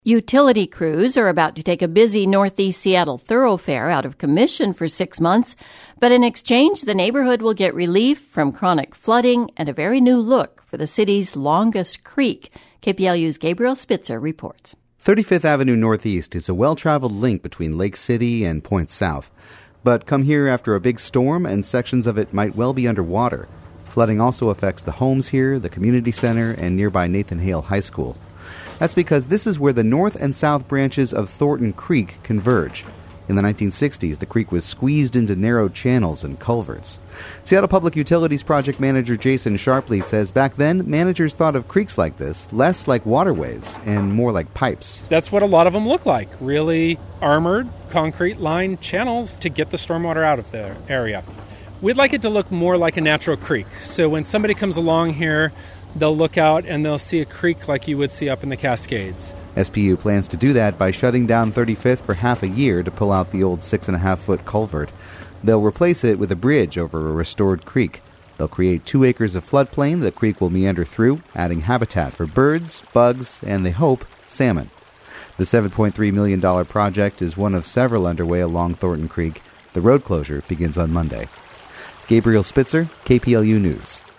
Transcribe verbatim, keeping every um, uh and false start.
Utility crews are about to take a busy northeast Seattle thoroughfare out of commission for six months, but in exchange, the neighborhood will get relief from chronic flooding and a very new look for the city's longest creek. K P L U's Gabriel Spitzer reports. thirty-fifth Avenue Northeast is a well-traveled link between Lake City and Point South. But come here after a big storm and sections of it might well be underwater. Flooding also affects the homes here, the community center, and nearby Nathan Hale High School. That's because this is where the north and south branches of Thornton Creek converge. In the nineteen sixties, the creek was squeezed into narrow channels and culverts. Seattle Public Utilities Project Manager Jason Sharpley says back then, managers thought of creeks like this less like waterways and more like pipes. That's what a lot of them look like, really armored, concrete-lined channels to get the stormwater out of the area. We'd like it to look more like a natural creek. So when somebody comes along here, they'll look out and they'll see a creek like you would see up in the Cascades. S P U plans to do that by shutting down thirty-fifth for half a year to pull out the old six-and-a-half-foot culvert. They'll replace it with a bridge over a restored creek. They'll create two acres of floodplain the creek will meander through, adding habitat for birds, bugs, and, they hope, salmon. The seven point three million dollars project is one of several underway along Thornton Creek. The road closure begins on Monday. Gabriel Spitzer, K P L U News.